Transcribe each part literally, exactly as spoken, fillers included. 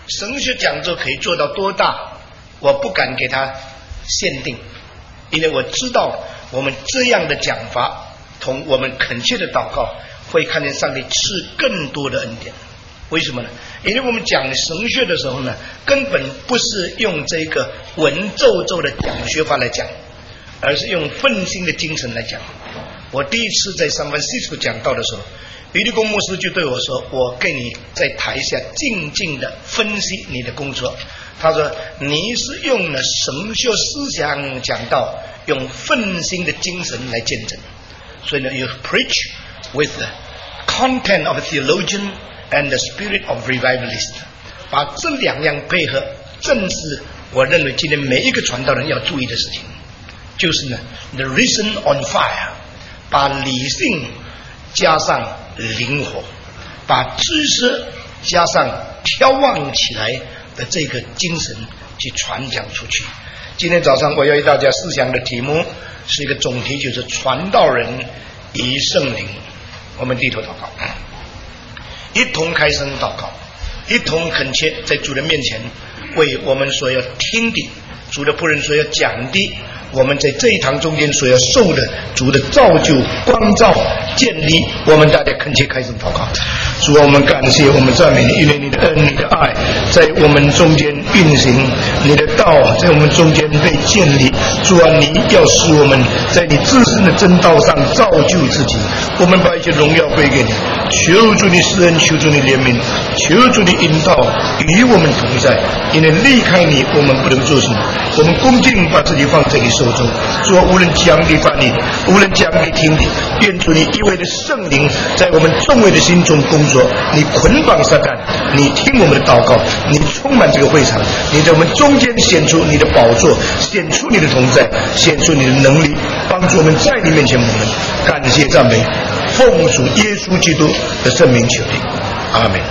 神学讲座可以做到多大，我不敢给他限定，因为我知道我们这样的讲法同我们恳切的祷告会看见上帝赐更多的恩典。为什么呢？因为我们讲神学的时候呢，根本不是用这个文绉绉的讲学法来讲，而是用奋心的精神来讲。我第一次在三藩西斯讲道的时候，余立功牧师就对我说，我给你在台下静静的分析你的工作。他说你是用了神学思想讲道，用奋心的精神来见证。所以呢 you preach with the content of a theologian and the spirit of revivalist， 把这两样配合，正是我认为今天每一个传道人要注意的事情。就是呢 the reason on fire， 把理性加上灵活，把知识加上眺望起来的这个精神去传讲出去。今天早上我要为大家思想的题目是一个总题，就是传道人与圣灵。我们低头祷告，一同开声祷告，一同恳切在主的面前，为我们所要听的，主的仆人所要讲的，我们在这一堂中间所要受的主的造就、光照、建立，我们大家恳切开声祷告。主啊，我们感谢，我们赞美你，因为你的恩、你的爱在我们中间运行，你的道在我们中间被建立。主啊，你要使我们在你自身的真道上造就自己，我们把一切荣耀归给你。求主你施恩，求主你怜悯，求主你引导，与我们同在。因为离开你，我们不能做什么。我们恭敬把自己放在你手中。主啊，无论讲的、办的，无论讲的、听的，愿主你一位的圣灵在我们众位的心中工作。你捆绑撒旦，你听我们的祷告，你充满这个会场，你在我们中间显出你的宝座，显出你的同在，显出你的能力，帮助我们在你面前我们感谢赞美，奉主耶稣基督的圣名求的，阿们。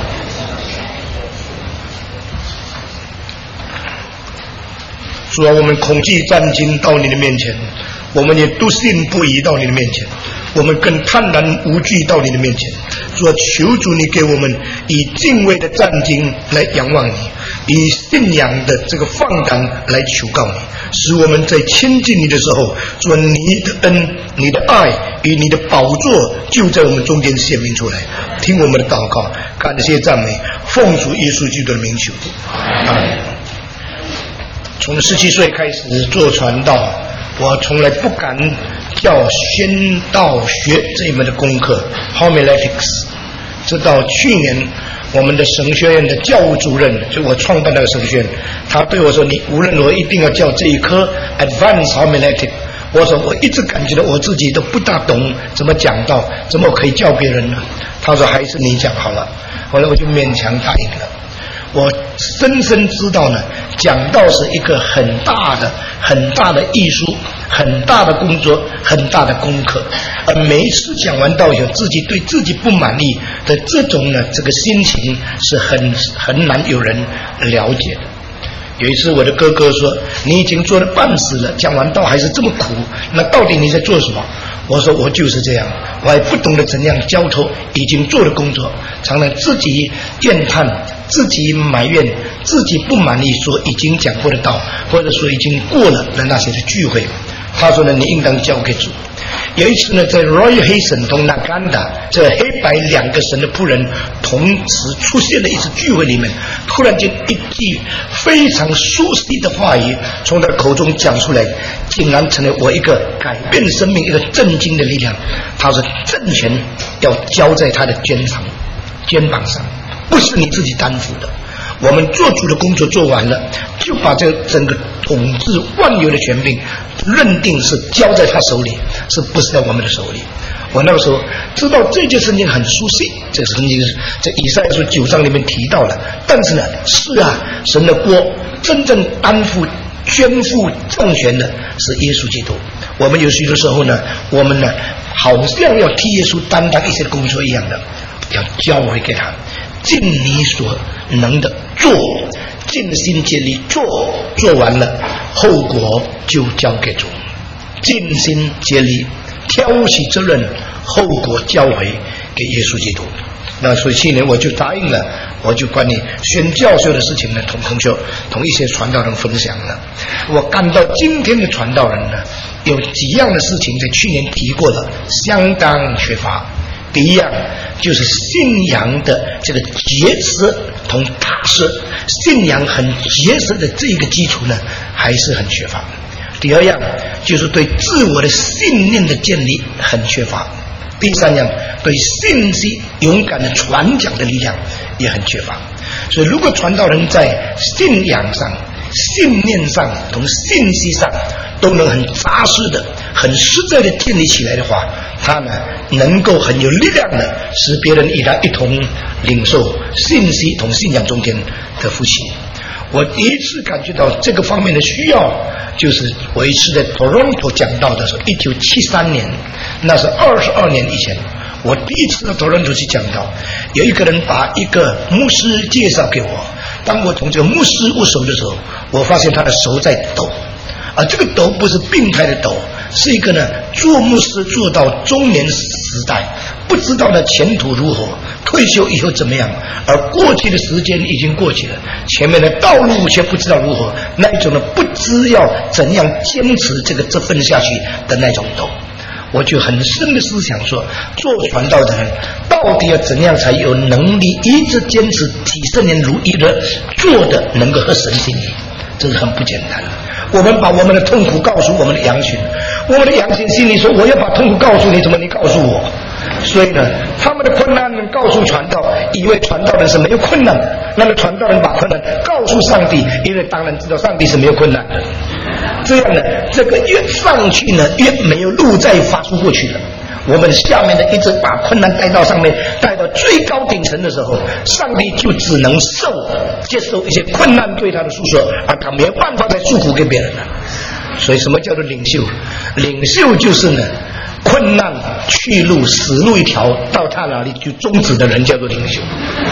主啊，我们恐惧战惊到你的面前，我们也笃信不疑到你的面前，我们更坦然无惧到你的面前。主啊，求主你给我们以敬畏的战惊来仰望你，以信仰的这个放胆来求告你，使我们在亲近你的时候，主啊，你的恩、你的爱与你的宝座就在我们中间显明出来。听我们的祷告，感谢赞美，奉主耶稣基督的名求，阿们。从十七岁开始做传道，我从来不敢叫宣道学这一门的功课 homiletics， 直到去年我们的神学院的教务主任，就我创办那个神学院，他对我说，你无论如何一定要教这一科 advanced homiletics。 我说我一直感觉到我自己都不大懂怎么讲道，怎么可以教别人呢？他说还是你讲好了。后来我就勉强答应了。我深深知道呢，讲道是一个很大的很大的艺术，很大的工作，很大的功课。而每一次讲完道以后，自己对自己不满意的这种呢，这个心情是很很难有人了解的。有一次我的哥哥说，你已经做了半死了，讲完道还是这么苦，那到底你在做什么？我说我就是这样，我还不懂得怎样交托已经做的工作，常常自己怨叹，自己埋怨，自己不满意说已经讲过的道，或者说已经过了的那些的聚会。他说呢，你应当交给主。有一次呢，在 Royal 黑神同 Naganda 这黑白两个神的仆人同时出现的一次聚会里面，突然间一句非常熟悉的话语从他口中讲出来，竟然成了我一个改变生命、一个震惊的力量。他说政权要交在他的肩上肩膀上，不是你自己担负的。我们做主的工作做完了，就把这整个统治万有的权柄认定是交在他手里，是不是在我们的手里？我那个时候知道这件事情很熟悉，这个圣经在以赛亚书九章里面提到了。但是呢，是啊，神的国真正担负肩负政权的是耶稣基督。我们有许多时候呢，我们呢好像要替耶稣担当一些工作一样的，要交回给他，尽你所能的做，尽心竭力做，做完了后果就交给主，尽心竭力挑起责任，后果交回给耶稣基督。 那所以去年我就答应了，我就关于宣教授的事情呢，同同学同一些传道人分享了。我看到今天的传道人呢，有几样的事情在去年提过了，相当缺乏。第一样就是信仰的这个结实同踏实，信仰很结实的这个基础呢，还是很缺乏。第二样就是对自我的信念的建立很缺乏。第三样，对信息勇敢的传讲的力量也很缺乏。所以如果传道人在信仰上、信念上同信息上都能很扎实的、很实在的建立起来的话，他呢能够很有力量的使别人与他一同领受信息同信仰中间的福气。我第一次感觉到这个方面的需要，就是我一次在 Toronto 讲到的时候，一九七三年，那是二十二年以前，我第一次到 Toronto 去讲到，有一个人把一个牧师介绍给我，当我从这个牧师握手的时候，我发现他的手在抖，而这个抖不是病态的抖，是一个呢做牧师做到中年时代，不知道的前途如何，退休以后怎么样，而过去的时间已经过去了，前面的道路却不知道如何，那一种呢不知要怎样坚持这个这份下去的那种抖。我就很深的思想说，做传道的人到底要怎样才有能力一直坚持几十年如一的做的能够合神心意，这是很不简单的。我们把我们的痛苦告诉我们的羊群，我们的羊群心里说，我要把痛苦告诉你，怎么你告诉我？所以呢，他们的困难能告诉传道，以为传道人是没有困难，那么传道人把困难告诉上帝，因为当然知道上帝是没有困难的。这样呢，这个越上去呢，越没有路再发出过去了。我们下面的一直把困难带到上面，带到最高顶层的时候，上帝就只能受接受一些困难对他的诉说，而他没有办法再诉苦给别人了。所以什么叫做领袖？领袖就是呢，困难去路死路一条，到他那里就终止的人叫做领袖。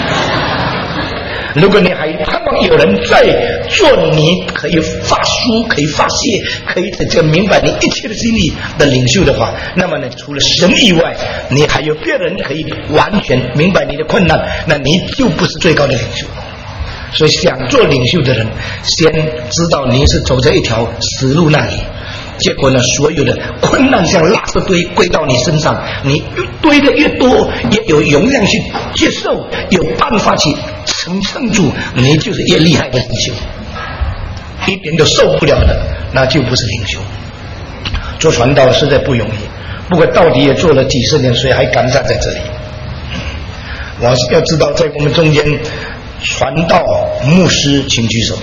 如果你还盼望有人在做你可以发书、可以发泄、可以这明白你一切的心意的领袖的话，那么呢，除了神以外，你还有别人可以完全明白你的困难，那你就不是最高的领袖。所以想做领袖的人，先知道你是走在一条死路那里，结果呢，所有的困难像垃圾堆归到你身上，你堆的越多，越有容量去接受，有办法去承撑住，你就是越厉害的领袖。一点都受不了的，那就不是领袖。做传道实在不容易，不过到底也做了几十年，所以还敢站在这里。我要知道，在我们中间，传道牧师请举手，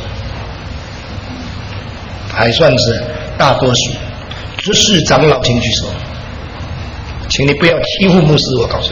还算是大多数。执事长老请举手，请你不要欺负牧师，我告诉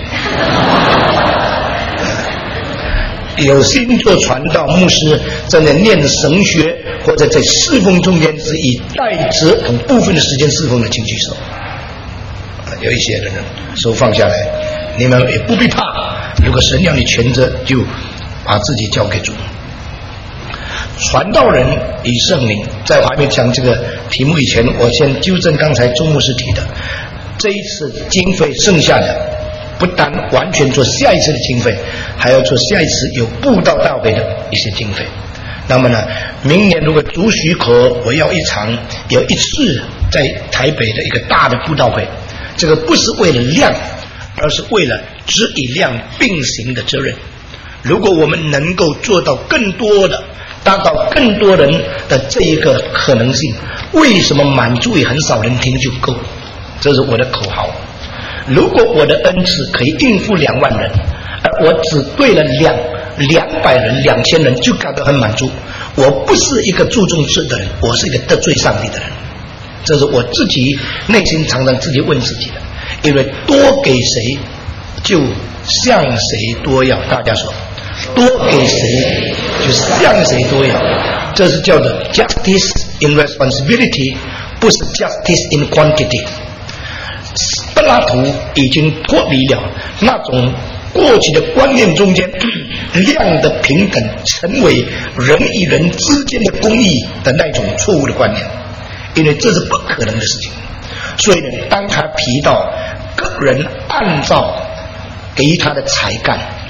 你，有心做传道牧师，正在念神学或者在侍奉中间是以代职同部分的时间侍奉的，请举手。有一些人手放下来，你们也不必怕，如果神要你全责，就把自己交给主。传道人与圣灵，在我还没讲这个题目以前，我先纠正刚才周牧师提的，这一次经费剩下的不单完全做下一次的经费，还要做下一次有布道大会的一些经费。那么呢，明年如果主许可，我要一场有一次在台北的一个大的布道会，这个不是为了量，而是为了质与量并行的责任。如果我们能够做到更多的达到更多人的这一个可能性，为什么满足于很少人听就够？这是我的口号。如果我的恩赐可以应付两万人，而我只对了两两百人、两千人就感到很满足，我不是一个注重事的人，我是一个得罪上帝的人。这是我自己内心常常自己问自己的，因为多给谁就向谁多要。大家说，多给谁就向谁多要，这是叫做 justice in responsibility， 不是 justice in quantity。柏拉图已经脱离了那种过去的观念中间量的平等成为人与人之间的公义的那种错误的观念，因为这是不可能的事情。所以呢，当他提到个人按照给他的才干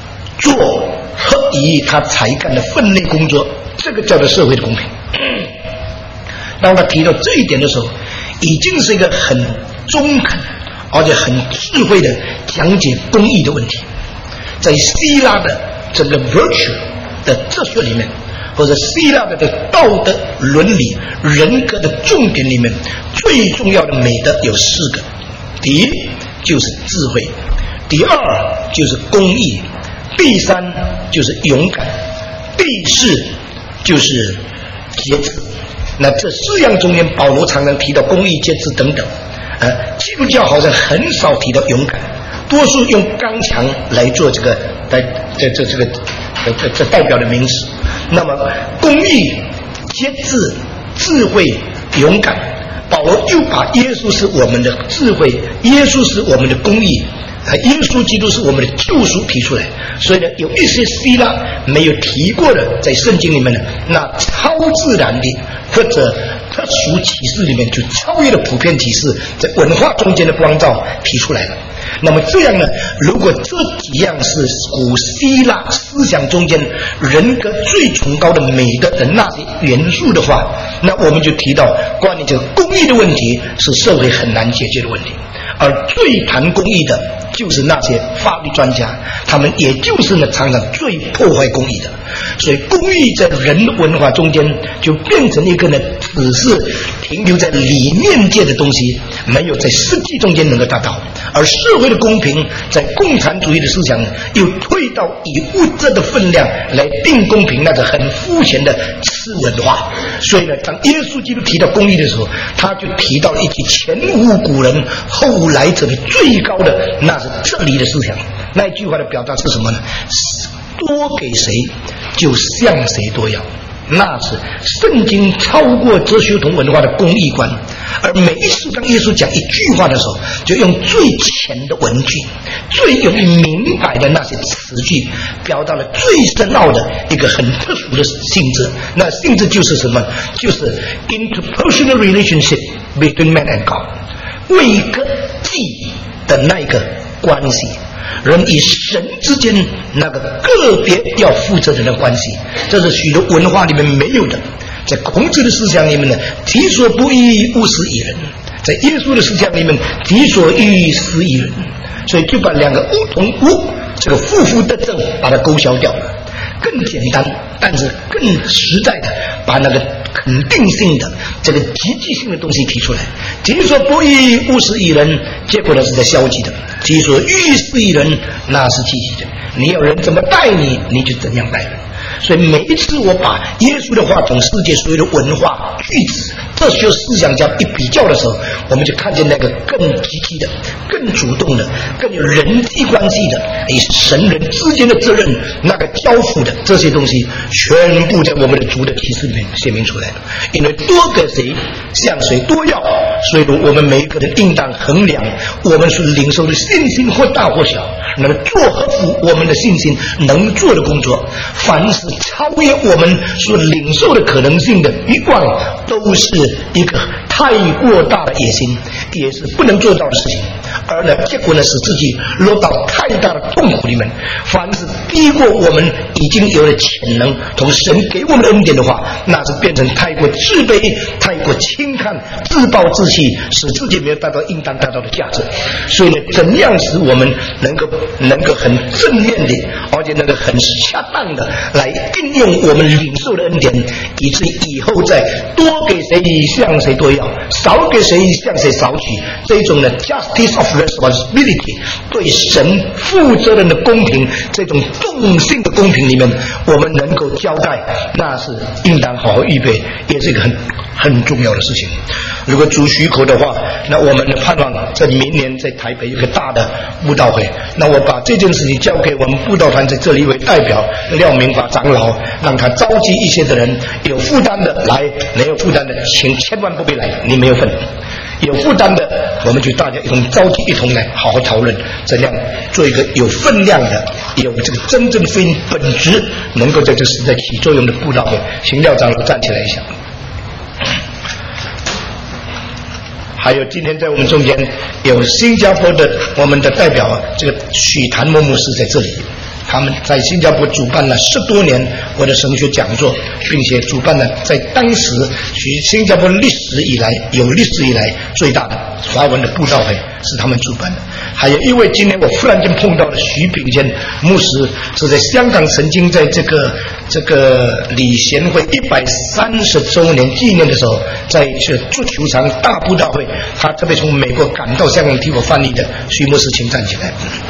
做合以他才干的分内工作，这个叫做社会的公平。当他提到这一点的时候，已经是一个很中肯而且很智慧的讲解公义的问题。在希腊的整个 virtue 的哲学里面，或者希腊的道德伦理人格的重点里面，最重要的美德有四个。第一就是智慧，第二就是公义，第三就是勇敢，第四就是节制。那这四样中间，保罗常常提到公义、节制等等。呃，基督教好像很少提到勇敢，多数用刚强来做这个来这这这个这这这代表的名词。那么公义、节制、智慧、勇敢，保罗又把耶稣是我们的智慧，耶稣是我们的公义，耶稣基督是我们的救赎提出来。所以呢，有一些希腊没有提过的，在圣经里面呢，那超自然的或者特殊启示里面就超越了普遍启示，在文化中间的光照提出来了。那么这样呢，如果这几样是古希腊思想中间人格最崇高的美德的那些元素的话，那我们就提到关于这个公义的问题是社会很难解决的问题。而最谈公义的就是那些法律专家，他们也就是呢常常最破坏公义的。所以公义在人文化中间就变成一个呢只是停留在理念界的东西，没有在实际中间能够达到。而社会的公平在共产主义的思想呢，又退到以物质的分量来定公平，那是很肤浅的次文化。所以呢，当耶稣基督提到公义的时候，他就提到一句前无古人后来者的最高的，那是这里的思想。那一句话的表达是什么呢？多给谁就向谁多要，那是圣经超过哲学同文化的公义观。而每一次当耶稣讲一句话的时候，就用最浅的文句，最容易明白的那些词句，表达了最深奥的一个很特殊的性质。那性质就是什么？就是 interpersonal relationship between man and God， 为个己的那一个关系，人与神之间那个个别要负责任的关系，这是许多文化里面没有的。在孔子的思想里面呢，己所不欲，勿施于人；在耶稣的思想里面，己所欲，施于人。所以就把两个物同物这个负负得正把它勾销掉了，更简单但是更实在的把那个肯定性的这个积极性的东西提出来。己所不欲，勿施于人，结果呢是在消极的；己所欲，施于人，那是积极的。你要人怎么待你，你就怎样待人。所以每一次我把耶稣的话从世界所有的文化句子哲学思想家一比较的时候，我们就看见那个更积极的、更主动的、更有人际关系的与神人之间的责任那个交付的这些东西，全部在我们的主的启示里面显明出来了。因为多给谁向谁多要，所以我们每一个人应当衡量我们所领受的信心或大或小，能做合乎我们的信心能做的工作。凡是超越我们所领受的可能性的欲望，都是一个太过大的野心，也是不能做到的事情。而呢，结果呢，使自己落到太大的痛苦里面。凡是低过我们已经有了潜能同神给我们的恩典的话，那是变成太过自卑、太过轻看、自暴自弃，使自己没有达到应当达到的价值。所以呢，怎样使我们能够能够很正面的，而且能够很恰当的来运用我们领受的恩典，以至以后再多给谁向谁多要，少给谁向谁少取，这种呢 justice of responsibility 对神负责任的公平，这种动性的公平里面，我们能够交代，那是应当好好预备，也是一个很很重要的事情。如果主许可的话，那我们盼望在明年在台北有个大的布道会，那我把这件事情交给我们布道团在这里为代表廖明华长老，让他召集一些的人，有负担的来，没有负担的请千万不必来，你没有份。有负担的，我们就大家一同召集，一同来好好讨论，怎样做一个有分量的、有这个真正福音本质能够在这时代起作用的布道会。请廖长老站起来一下。还有今天在我们中间有新加坡的我们的代表，这个许谭某牧师在这里， 他们在新加坡主办了十多年我的神学讲座，并且主办了在当时去新加坡历史以来有历史以来最大的华文的布道会是他们主办的。还有一位今天我忽然间碰到的徐炳坚牧师，是在香港曾经在这个这个礼贤会一百三十周年纪念的时候，在这足球场大布道会，他特别从美国赶到香港替我翻译的。徐牧师请站起来，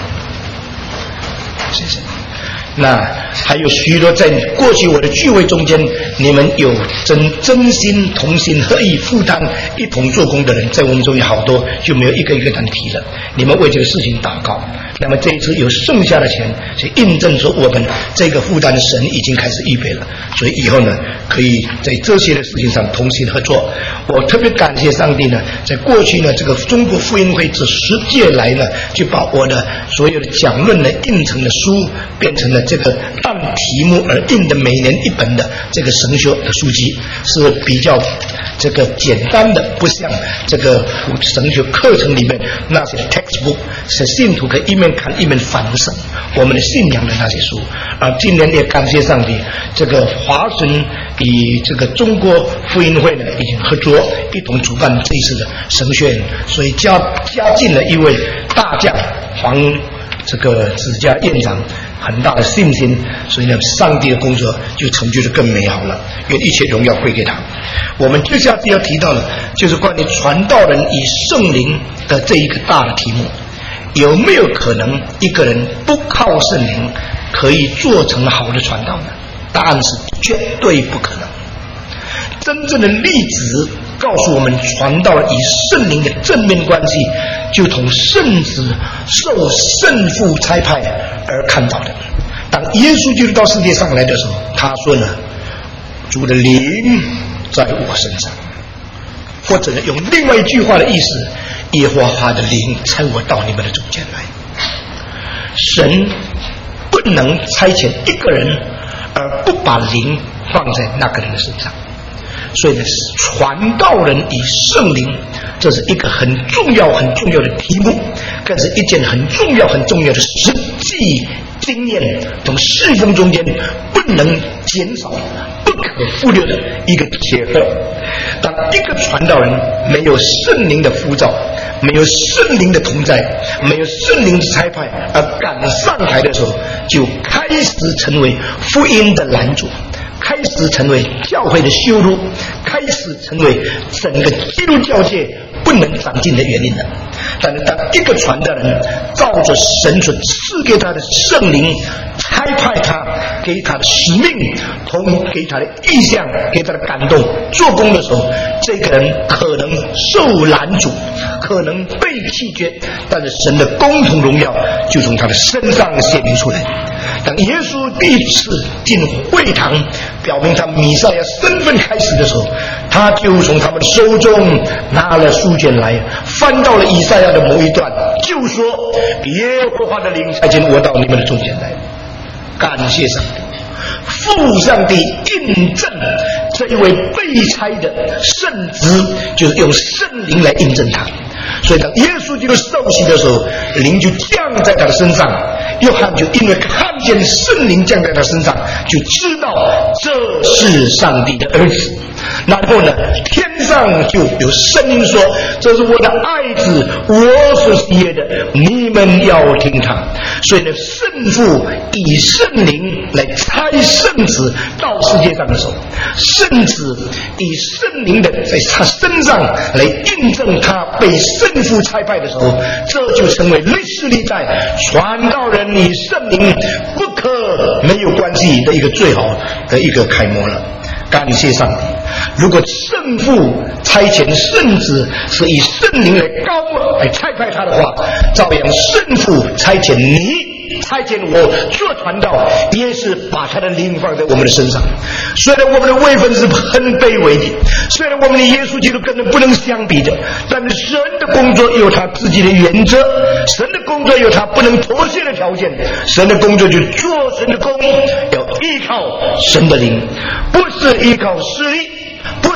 谢谢。那还有许多在过去我的聚会中间，你们有真真心同心合意负担一同做工的人，在我们中有好多，就没有一个一个难提了。你们为这个事情祷告，那么这一次有剩下的钱，就印证说我们这个负担神已经开始预备了，所以以后呢，可以在这些的事情上同心合作。我特别感谢上帝呢，在过去呢，这个中国福音会这十届来呢，就把我的所有的讲论呢印成了书，变成了这个按题目而印的每年一本的这个神学的书籍，是比较这个简单的，不像这个神学课程里面那些 textbook 是信徒可以一面看一面反省我们的信仰的那些书。啊，今年也感谢上帝，这个华神与这个中国福音会呢已经合作，一同主办这一次的神学院，所以加加进了一位大将黄这个子家院长很大的信心，所以呢，上帝的工作就成就得更美好了。愿一切荣耀归给他。我们接下来要提到的，就是关于传道人与圣灵的这一个大的题目。有没有可能一个人不靠圣灵可以做成好的传道呢？答案是绝对不可能。真正的例子告诉我们，传道与圣灵的正面关系，就同圣子受圣父差派而看到的。当耶稣基督到世界上来的时候，他说呢，主的灵在我身上，或者用另外一句话的意思，耶和华的灵差我到你们的中间来。神不能差遣一个人而不把灵放在那个人的身上，所以呢，传道人与圣灵，这是一个很重要很重要的题目，更是一件很重要很重要的实际经验，从侍奉中间不能减少不可忽略的一个结合。当一个传道人没有圣灵的呼召，没有圣灵的同在，没有圣灵的差派而赶上台的时候，就开始成为福音的拦阻，开始成为教会的羞辱，开始成为整个基督教界不能长进的原因了。但是当一个传道人照着神所赐给他的圣灵差派他，给他的使命，同给他的意向，给他的感动做工的时候，这个人可能受拦阻，可能被弃绝，但是神的公同荣耀就从他的身上显明出来。当耶稣第一次进会堂表明他弥赛亚身份开始的时候，他就从他们手中拿了书卷来，翻到了以赛亚的某一段，就说耶和华的灵差遣我到你们的中间来。感谢上帝，父上帝印证这一位被差的圣子，就是用圣灵来印证他。所以当耶稣基督受洗的时候，灵就降在他的身上，约翰就因为看见圣灵降在他身上，就知道这是上帝的儿子。然后呢，天上就有声音说，这是我的爱子，我所喜悦的，你们要听他。所以呢，圣父以圣灵来差圣子到世界上的时候，圣子以圣灵的在他身上来印证他被圣父差派的时候，这就成为历史历代传道人与圣灵不可没有关系的一个最好的一个楷模了。感谢上帝，如果圣父差遣圣子是以圣灵来高来差派他的话，照样圣父差遣你差遣我做传道，也是把他的灵放在我们的身上。虽然我们的位分是很卑微的，虽然我们的耶稣基督根本不能相比的，但是神的工作有他自己的原则，神的工作有他不能妥协的条件，神的工作就做神的工，要依靠神的灵，不是依靠势力，不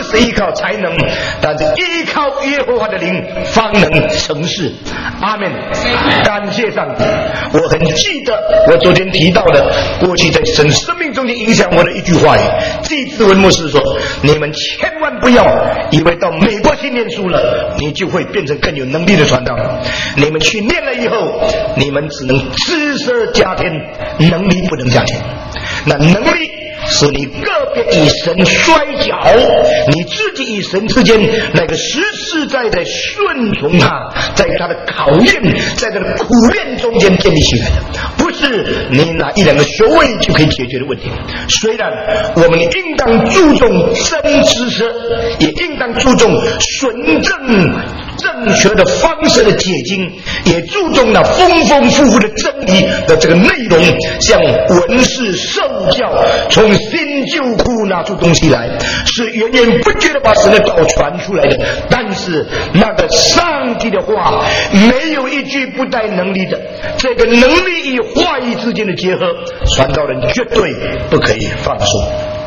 是依靠才能，但是依靠耶和华的灵方能成事。阿们。感谢上帝。我很记得我昨天提到的过去在神生命中间影响我的一句话语，季志文牧师说，你们千万不要以为到美国去念书了你就会变成更有能力的传道，你们去念了以后你们只能知识加添，能力不能加添。那能力是你个别以神摔跤，你自己与神之间那个实实在在顺从他，在他的考验，在他的苦练中间建立起来的，不是你拿一两个学位就可以解决的问题。虽然我们应当注重真知识，也应当注重纯正正确的方式的解经，也注重了丰丰富富的真理的这个内容，像文士受教，从新旧库拿出东西来，是源源不绝的把神的道传出来的。但是那个上帝的话没有一句不带能力的，这个能力与话语之间的结合，传道人绝对不可以放松。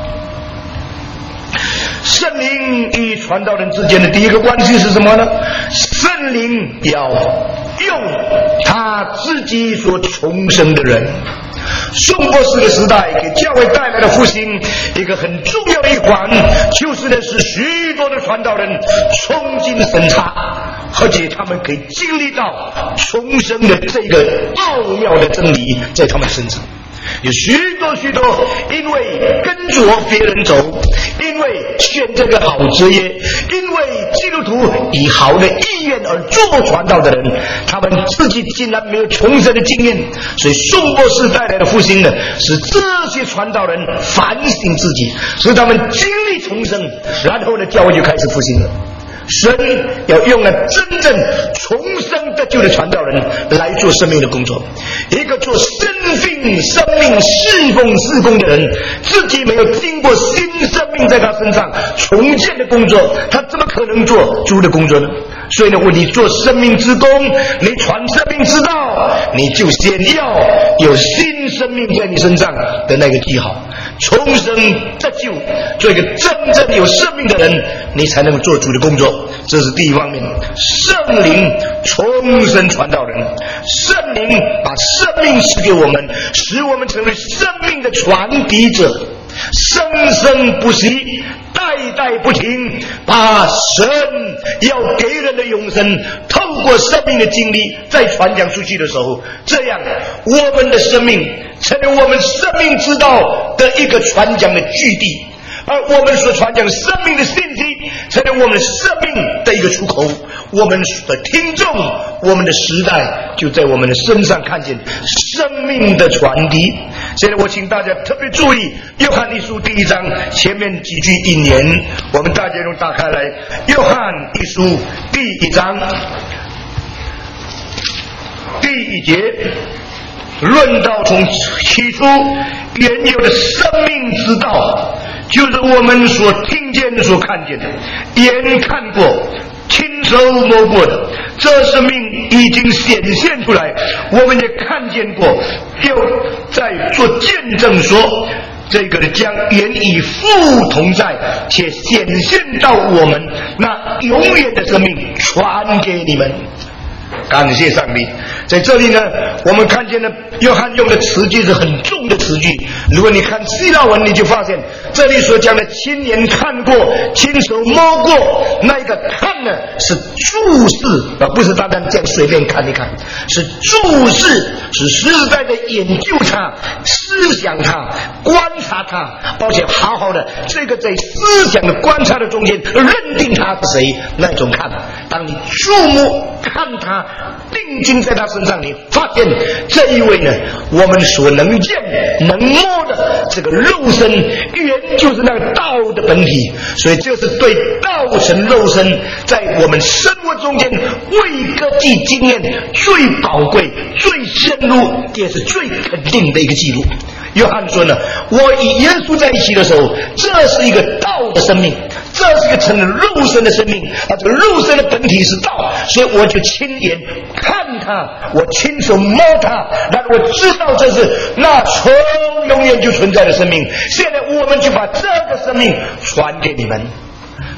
圣灵与传道人之间的第一个关系是什么呢？圣灵要用他自己所重生的人。宋博士的时代给教会带来的复兴，一个很重要的一环，就是呢使许多的传道人冲进神察，而且他们可以经历到重生的这个奥妙的真理在他们身上。有许多许多因为跟着别人走，因为选这个好职业，因为基督徒以好的意愿而做传道的人，他们自己竟然没有重生的经验。所以宋博士带来的复兴呢，使这些传道人反省自己，使他们经历重生，然后呢教会就开始复兴了。神要用了真正重生得救的传道人来做生命的工作。一个做生命生命侍奉事工的人，自己没有经过新生命在他身上重建的工作，他怎么可能做主的工作呢？所以呢，你做生命之工，你传生命之道，你就先要有新生命在你身上的那个记号，重生得救，做一个真正有生命的人，你才能做主的工作。这是第一方面。圣灵重生传道人，圣灵把生命赐给我们，使我们成为生命的传递者，生生不息，代代不停，把神要给人的永生透过生命的经历再传讲出去的时候，这样我们的生命成为我们生命之道的一个传讲的据地，而我们所传讲生命的信息成为我们生命的一个出口，我们的听众，我们的时代就在我们的身上看见生命的传递。现在我请大家特别注意约翰一书第一章前面几句引言，我们大家用打开来，约翰一书第一章第一节，论到从起初原有的生命之道，就是我们所听见的、所看见的，眼看过、亲手摸过的，这生命已经显现出来，我们也看见过，又在做见证说，这个将原与父同在，且显现到我们那永远的生命传给你们。感谢上帝。在这里呢，我们看见了约翰用的词句是很重的词句。如果你看希腊文，你就发现这里所讲的亲眼看过、亲手摸过，那个看呢是注视，而不是单单这样随便看一看，是注视，是实实在在研究它、思想它、观察它，而且好好的这个在思想的观察的中间认定他是谁，那种看。当你注目看他，定睛在他身上，你发现这一位呢，我们所能见能摸的这个肉身，原就是那个道的本体。所以这是对道成肉身在我们生活中间为个体经验最宝贵、最深入，也是最肯定的一个记录。约翰说呢，我与耶稣在一起的时候，这是一个道的生命，这是一个成了肉身的生命啊！这个肉身的本体是道，所以我就亲眼看它，我亲手摸它，让我知道这是那从永远就存在的生命。现在我们就把这个生命传给你们。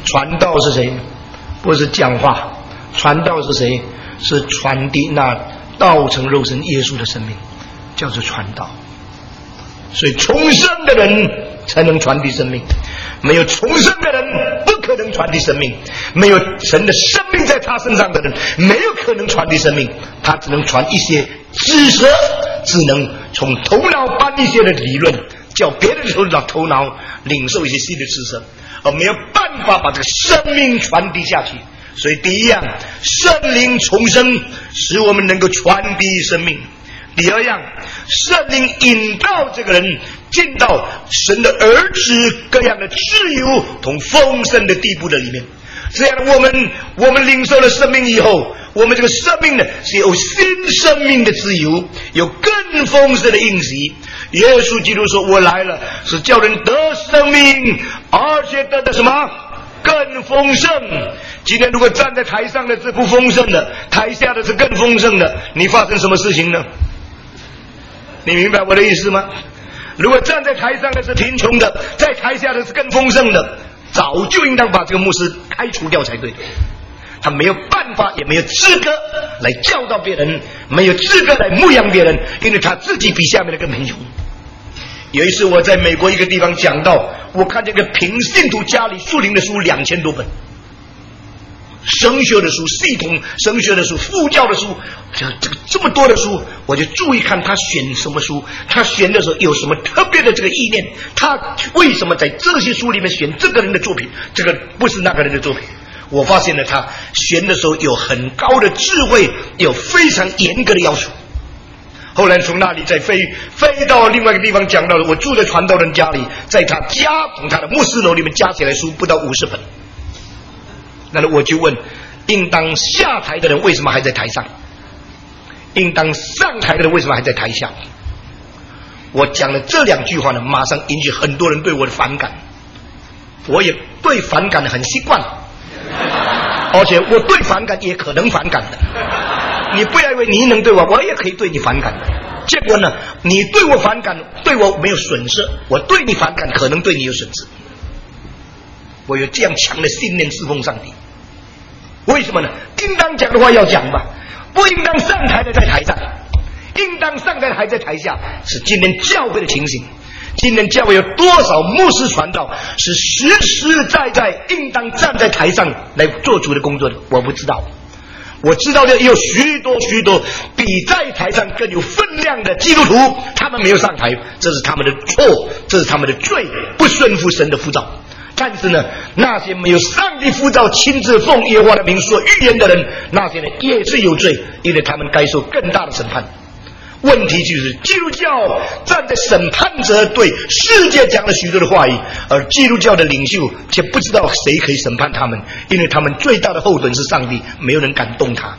传道是谁？不是讲话，传道是谁？是传递那道成肉身耶稣的生命，叫做传道。所以重生的人才能传递生命，没有重生的人不可能传递生命，没有神的生命在他身上的人没有可能传递生命，他只能传一些知识，只能从头脑搬一些的理论，叫别人头脑头脑领受一些新的知识，而没有办法把这个生命传递下去。所以第一样，圣灵重生使我们能够传递生命。第二样，圣灵引导这个人进到神的儿子各样的自由同丰盛的地步的里面。这样我们我们领受了生命以后，我们这个生命呢是有新生命的自由，有更丰盛的应许。耶稣基督说，我来了是叫人得生命，而且得的什么更丰盛。今天如果站在台上的是不丰盛的，台下的是更丰盛的，你发生什么事情呢？你明白我的意思吗？如果站在台上的是贫穷的，在台下的是更丰盛的，早就应当把这个牧师开除掉才对。他没有办法也没有资格来教导别人，没有资格来牧养别人，因为他自己比下面的更贫穷。有一次我在美国一个地方讲到，我看见一个平信徒家里树林的书两千多本，神学的书，系统神学的书，副教的书，这这个这么多的书，我就注意看他选什么书，他选的时候有什么特别的这个意念，他为什么在这些书里面选这个人的作品，这个不是那个人的作品。我发现了他选的时候有很高的智慧，有非常严格的要求。后来从那里再飞飞到另外一个地方，讲到了我住在传道人家里，在他家从他的牧师楼里面加起来书不到五十本。那我就问，应当下台的人为什么还在台上？应当上台的人为什么还在台下？我讲了这两句话呢，马上引起很多人对我的反感。我也对反感的很习惯，而且我对反感也可能反感的。你不要以为你能对我，我也可以对你反感的。结果呢，你对我反感，对我没有损失；我对你反感，可能对你有损失。我有这样强的信念侍奉上帝。为什么呢？应当讲的话要讲吧，不应当上台的在台上，应当上台的还在台下，是今天教会的情形。今天教会有多少牧师传道是实实在在应当站在台上来做主的工作的？我不知道。我知道的有许多许多比在台上更有分量的基督徒，他们没有上台，这是他们的错，这是他们的罪，不顺服神的呼召。但是呢，那些没有上帝呼召亲自奉耶和华的名说预言的人，那些人也是有罪，因为他们该受更大的审判。问题就是基督教站在审判者对世界讲了许多的话语，而基督教的领袖却不知道谁可以审判他们，因为他们最大的后盾是上帝，没有人敢动他。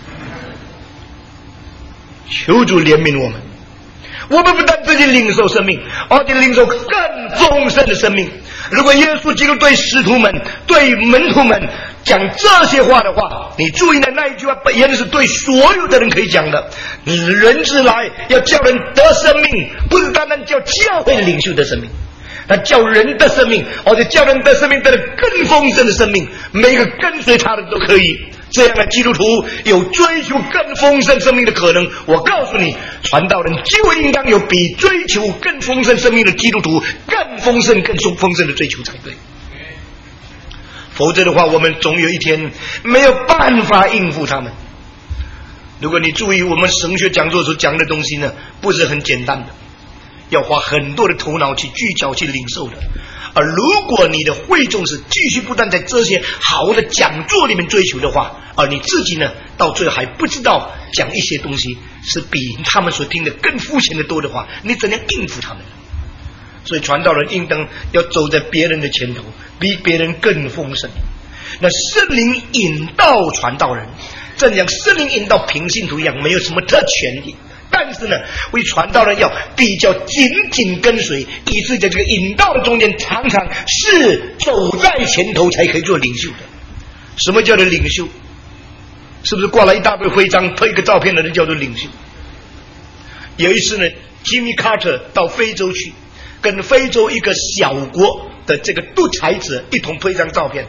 求主怜悯我们，我们不但自己领受生命，而且领受更丰盛的生命。如果耶稣基督对使徒们对门徒们讲这些话的话，你注意的那一句话也是对所有的人可以讲的，人之来要叫人得生命，不是单单叫教会的领袖得生命，那叫人的生命，而且叫人的生命得了更丰盛的生命，每个跟随他的都可以。这样的基督徒有追求更丰盛生命的可能。我告诉你，传道人就应当有比追求更丰盛生命的基督徒更丰盛更丰盛的追求才对，否则的话我们总有一天没有办法应付他们。如果你注意我们神学讲座所讲的东西呢，不是很简单的，要花很多的头脑去聚焦去领受的。而如果你的会众是继续不断在这些好的讲座里面追求的话，而你自己呢到最后还不知道讲一些东西是比他们所听的更肤浅的多的话，你怎样应付他们？所以传道人应当要走在别人的前头，比别人更丰盛。那圣灵引导传道人，正像圣灵引导平信徒一样，没有什么特权利，但是呢，为传道人要比较紧紧跟随，以致在这个引导的中间，常常是走在前头才可以做领袖的。什么叫做领袖？是不是挂了一大堆徽章、拍一个照片的人叫做领袖？有一次呢，吉米·卡特到非洲去，跟非洲一个小国的这个独裁者一同拍一张照片。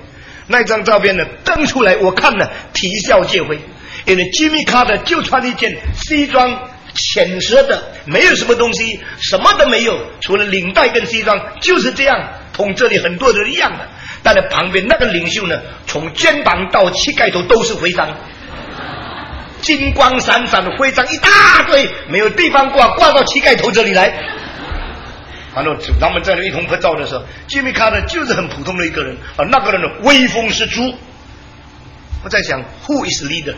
那张照片呢登出来，我看了啼笑皆非，因为吉米卡特就穿一件西装，浅色的，没有什么东西，什么都没有，除了领带跟西装，就是这样，同这里很多人一样的。但是旁边那个领袖呢，从肩膀到膝盖头都是徽章，金光闪闪的徽章一大堆，没有地方挂，挂到膝盖头这里来。然后他们在那一同合照的时候，吉米卡特就是很普通的一个人啊，那个人的威风十足。我在想 ，Who is leader？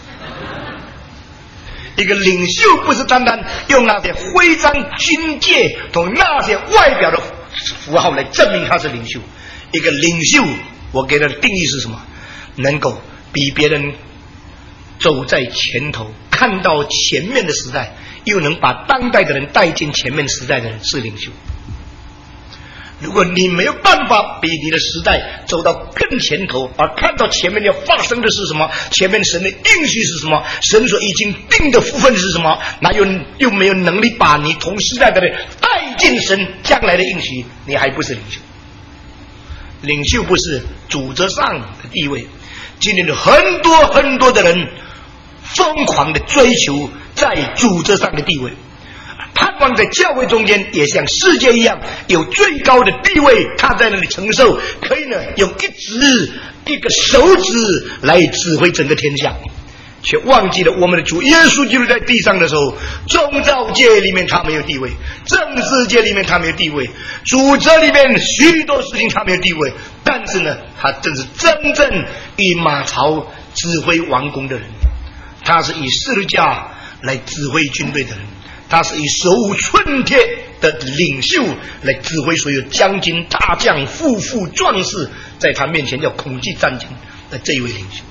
一个领袖不是单单用那些徽章、军戒同那些外表的符号来证明他是领袖。一个领袖，我给他的定义是什么？能够比别人走在前头，看到前面的时代，又能把当代的人带进前面时代的人，是领袖。如果你没有办法比你的时代走到更前头，而看到前面要发生的是什么，前面神的应许是什么，神所已经定的福分是什么，那又又没有能力把你同时代的人带进神将来的应许，你还不是领袖。领袖不是主责上的地位，今天有很多很多的人疯狂的追求在主责上的地位，盼望在教会中间也像世界一样有最高的地位，他在那里承受，可以呢用一指一个手指来指挥整个天下，却忘记了我们的主耶稣基督在地上的时候，宗教界里面他没有地位，政治界里面他没有地位，主责里面许多事情他没有地位，但是呢他正是真正以马槽指挥王宫的人，他是以十字架来指挥军队的人，他是以手无寸铁的领袖来指挥所有将军大将富妇壮士，在他面前要恐惧战惊的这一位领袖。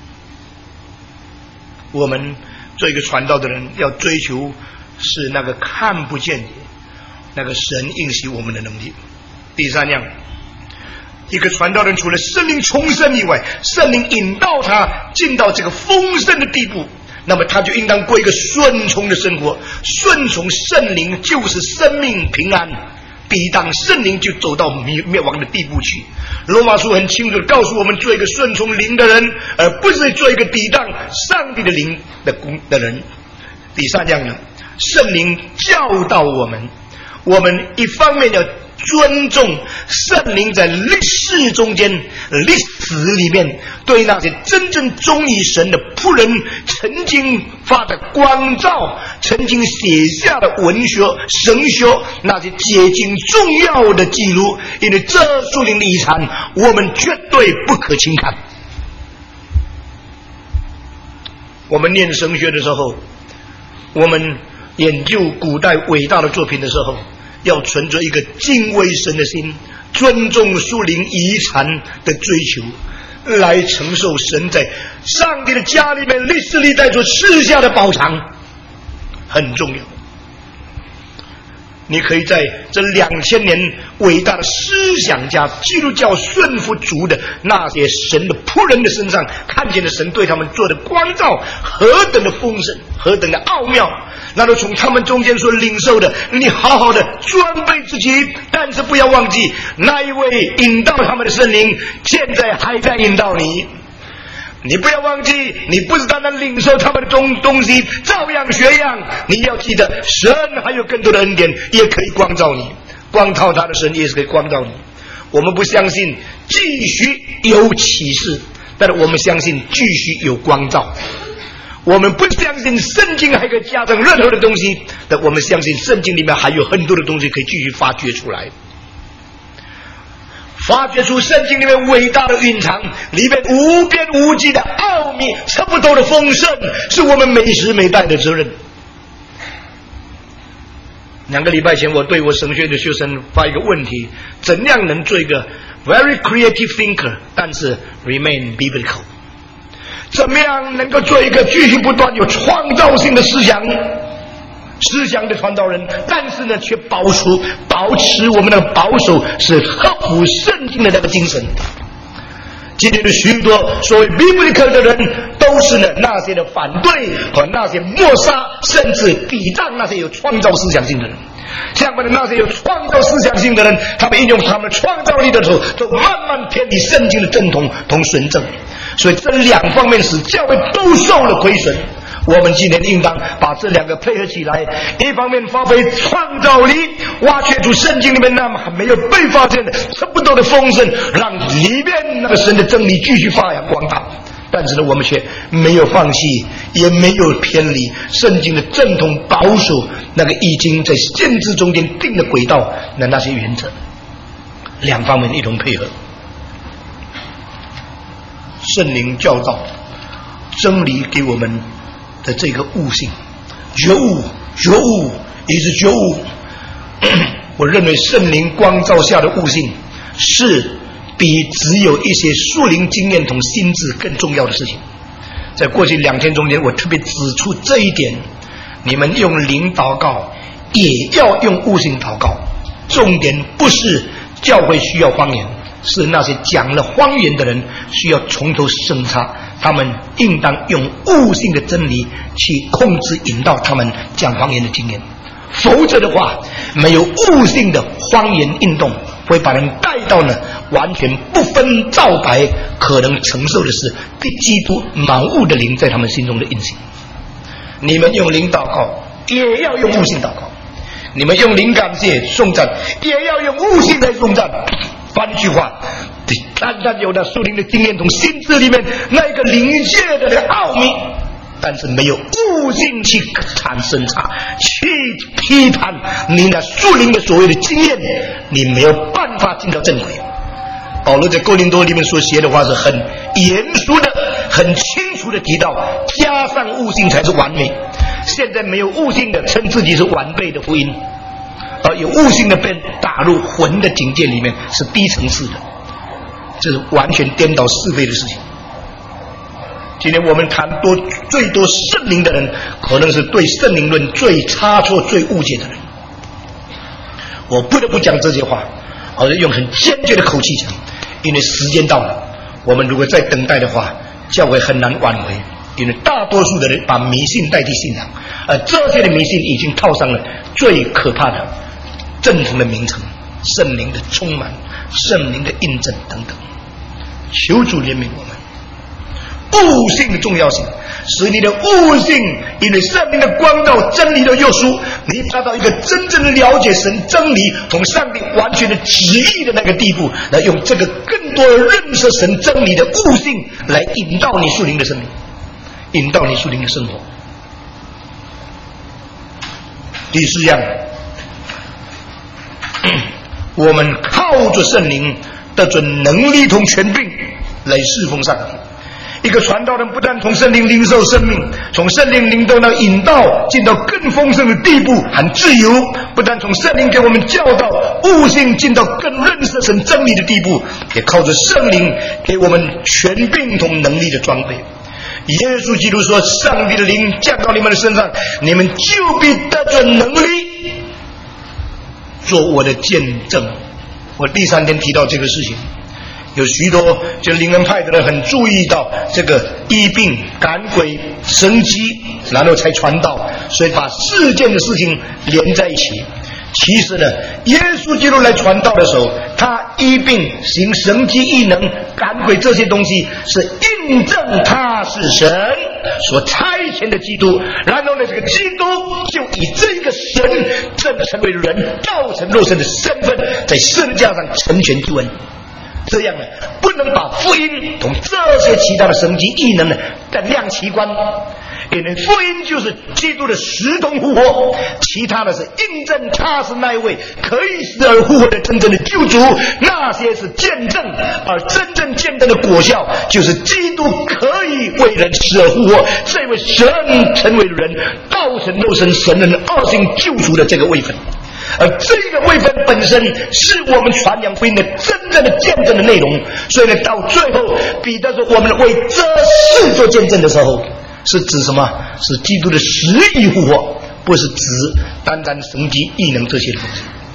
我们做一个传道的人，要追求是那个看不见的那个神应许我们的能力。第三样，一个传道人除了圣灵重生以外，圣灵引导他进到这个丰盛的地步，那么他就应当过一个顺从的生活。顺从圣灵就是生命平安，抵挡圣灵就走到灭灭亡的地步去。罗马书很清楚地告诉我们，做一个顺从灵的人，而不是做一个抵挡上帝的灵的的人。第三样呢，圣灵教导我们，我们一方面要尊重圣灵在历史中间历史里面对那些真正忠于神的仆人曾经发的光照，曾经写下的文学神学，那些结晶重要的记录，因为这属灵的遗产我们绝对不可轻看。我们念神学的时候，我们研究古代伟大的作品的时候，要存着一个敬畏神的心，尊重属灵遗产的追求，来承受神在上帝的家里面历史历代所赐下的宝藏，很重要。你可以在这两千年伟大的思想家基督教顺服主的那些神的仆人的身上，看见了神对他们做的光照何等的丰盛，何等的奥妙。那都从他们中间所领受的，你好好的装备自己，但是不要忘记那一位引导他们的圣灵现在还在引导你。你不要忘记，你不是单单领受他们的东东西照样学样，你要记得神还有更多的恩典也可以光照你，光靠他的神也是可以光照你。我们不相信继续有启示，但是我们相信继续有光照。我们不相信圣经还可以加上任何的东西，但我们相信圣经里面还有很多的东西可以继续发掘出来，发掘出圣经里面伟大的蕴藏，里面无边无际的奥秘，这么多的丰盛，是我们每时每代的责任。两个礼拜前，我对我神学的学生发一个问题：怎样能做一个 very creative thinker， 但是 remain biblical？ 怎么样能够做一个继续不断有创造性的思想思想的传道人，但是呢却保持保持我们的保守是合乎圣经的那个精神。 今天的许多所谓比布利克的人，都是呢那些的反对和那些抹杀，甚至抵挡那些有创造思想性的人。相反的，那些有创造思想性的人，他们运用他们创造力的时候，都慢慢偏离圣经的正统同纯正。所以这两方面使教会都受了亏损。我们今天应当把这两个配合起来，一方面发挥创造力，挖掘出圣经里面那么还没有被发现的这么多的丰盛，让里面那个神的真理继续发扬光大。但是呢，我们却没有放弃，也没有偏离圣经的正统保守那个已经在限制中间定的轨道的那些原则。两方面一同配合，圣灵教导真理给我们的这个悟性，觉悟，觉悟也是觉悟。我认为圣灵光照下的悟性是比只有一些属灵经验同心智更重要的事情。在过去两天中间，我特别指出这一点，你们用灵祷告也要用悟性祷告。重点不是教会需要方言，是那些讲了方言的人需要从头审查，他们应当用悟性的真理去控制引导他们讲方言的经验。否则的话，没有悟性的方言运动会把人带到呢完全不分皂白，可能承受的是对基督盲悟的灵在他们心中的运行。你们用灵祷告也要用悟性祷告，你们用灵感谢颂赞也要用悟性来颂赞。换句话，单单有那属灵的经验同心智里面那一个灵界的那个奥秘，但是没有悟性去谈审查，去批判你那属灵的所谓的经验，你没有办法进到正轨。保罗在哥林多里面所写的话是很严肃的，很清楚的提到，加上悟性才是完美。现在没有悟性的称自己是完备的福音，而有悟性的被打入魂的境界里面是低层次的，这是完全颠倒是非的事情。今天我们谈多最多圣灵的人，可能是对圣灵论最差错最误解的人。我不得不讲这些话，而且用很坚决的口气讲，因为时间到了，我们如果再等待的话，教会很难挽回。因为大多数的人把迷信代替信仰，而这些的迷信已经套上了最可怕的正统的名称，圣灵的充满，圣灵的印证等等。求主怜悯我们。悟性的重要性，使你的悟性因为圣灵的光照真理的约束，你达到一个真正的了解神真理从上帝完全的旨意的那个地步，来用这个更多的认识神真理的悟性来引导你属灵的生命，引导你属灵的生活。第四样，我们靠着圣灵得准能力同权柄来侍奉上帝。一个传道人不但从圣灵领受生命，从圣灵领到那引导进到更丰盛的地步很自由，不但从圣灵给我们教导悟性进到更认识神真理的地步，也靠着圣灵给我们权柄同能力的装备。耶稣基督说，上帝的灵降到你们的身上，你们就必得着能力做我的见证。我第三天提到这个事情，有许多就灵恩派的人很注意到这个医病赶鬼神迹，然后才传道，所以把事件的事情连在一起。其实呢，耶稣基督来传道的时候，他医病行神迹异能赶鬼这些东西，是印证他是神所差遣的基督。然后呢，这个基督就以这个神正成为人道成肉身的身份，在十字架上成全救恩。这样呢，不能把福音同这些其他的神迹异能呢等量齐观，因为福音就是基督的实同复活，其他的是印证他是那一位可以死而复活的真正的救主，那些是见证，而真正见证的果效就是基督可以为人死而复活，这位神成为人道成肉身神人二性救赎的这个位分。而这个位分本身是我们传扬福音的真正的见证的内容，所以呢，到最后彼得说我们为这事做见证的时候，是指什么？是基督的实意复活，不是指单单神迹异能这些的东西。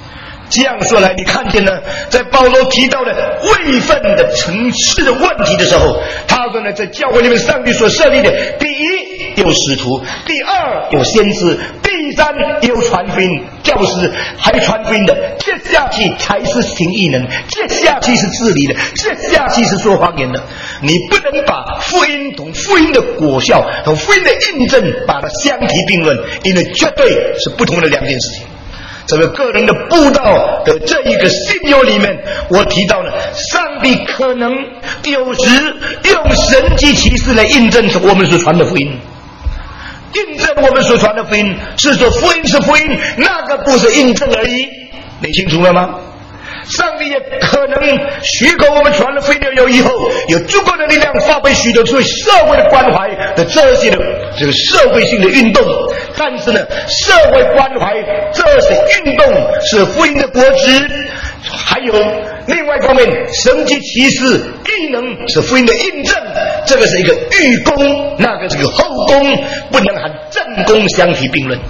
这样说来，你看见呢，在保罗提到的位分的层次的问题的时候，他说呢，在教会里面，上帝所设立的，第一有使徒，第二有先知，第三有传福音教师，还传福音的，接下去才是行异能，接下去是治理的，接下去是说方言的。你不能把福音同福音的果效同福音的印证把它相提并论，因为绝对是不同的两件事情。这个个人的布道的这一个信仰里面，我提到了上帝可能有时用神迹奇事来印证我们所传的福音，印证我们所传的福音是说福音是福音，那个不是印证而已，你清楚了吗？上帝也可能许可我们传了福音有以后有足够的力量发挥许多对社会的关怀的这些的这个社会性的运动，但是呢，社会关怀这些运动是福音的果子，还有另外一方面，神迹奇事异能是福音的印证，这个是一个预功，那个是一个后功，不能和正功相提并论。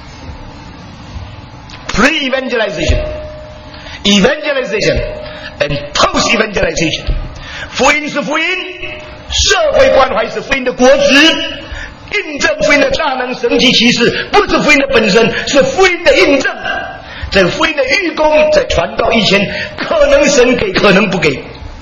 Pre-evangelization Evangelization and post-evangelization， 福音是福音，社会关怀是福音的果子，印证福音的大能神奇奇事，不是福音的本身，是福音的印证。这个福音的预功在传道以前，可能神给，可能不给。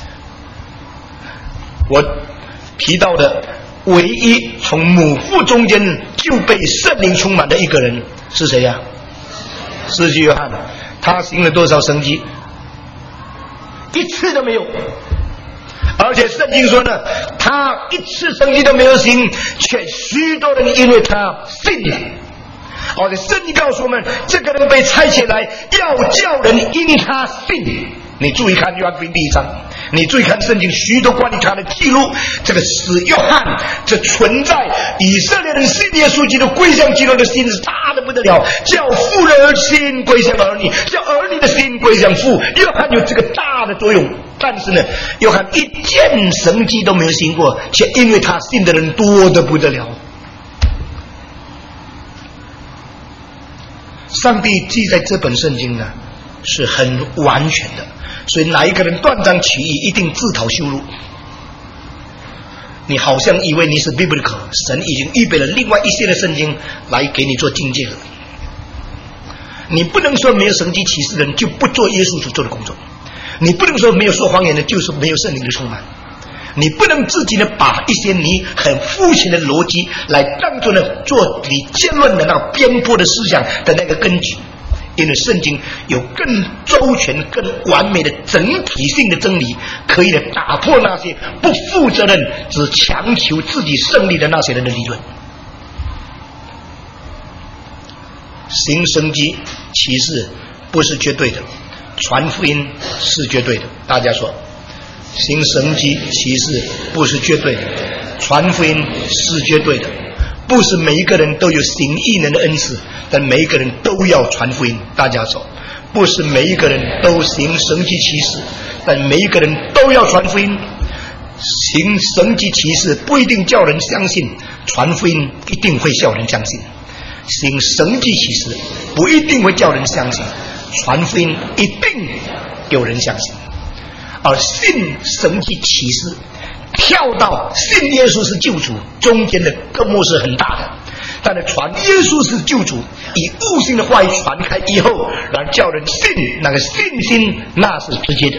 我提到的唯一从母腹中间就被圣灵充满的一个人是谁呀、啊？施洗约翰。他行了多少神迹？一次都没有。而且圣经说呢，他一次神迹都没有行，却许多人因为他信了。而且圣经告诉我们，这个人被差遣来，要叫人因他信。你注意看约翰福音第一章，你注意看圣经许多关于他的记录。这个使约翰这存在以色列人信耶稣基督归向基督的心是大的不得了，叫父的心归向儿女，叫儿女的心归向父。约翰有这个大的作用，但是呢，约翰一件神迹都没有行过，却因为他信的人多得不得了。上帝记在这本圣经呢，是很完全的。所以哪一个人断章取义，一定自讨羞辱。你好像以为你是 biblical， 神已经预备了另外一些的圣经来给你做境界了。你不能说没有神迹启示的人就不做耶稣所做的工作，你不能说没有说谎言的就是没有圣灵的充满，你不能自己呢把一些你很肤浅的逻辑来当作呢做你结论的那个颠簸的思想的那个根据。因为圣经有更周全更完美的整体性的真理，可以呢打破那些不负责任只强求自己胜利的那些人的理论。行神迹启示不是绝对的，传福音是绝对的。大家说行神迹启示不是绝对的，传福音是绝对的。不是每一个人都有行异能的恩赐，但每一个人都要传福音。大家说不是每一个人都行神迹奇事，但每一个人都要传福音。行神迹奇事不一定叫人相信，传福音一定会叫人相信。行神迹奇事不一定会叫人相信，传福音一定有人相信。而信神迹奇事跳到信耶稣是救主，中间的隔膜是很大的。但是传耶稣是救主，以悟性的话语传开以后，然后叫人信，那个信心那是直接的。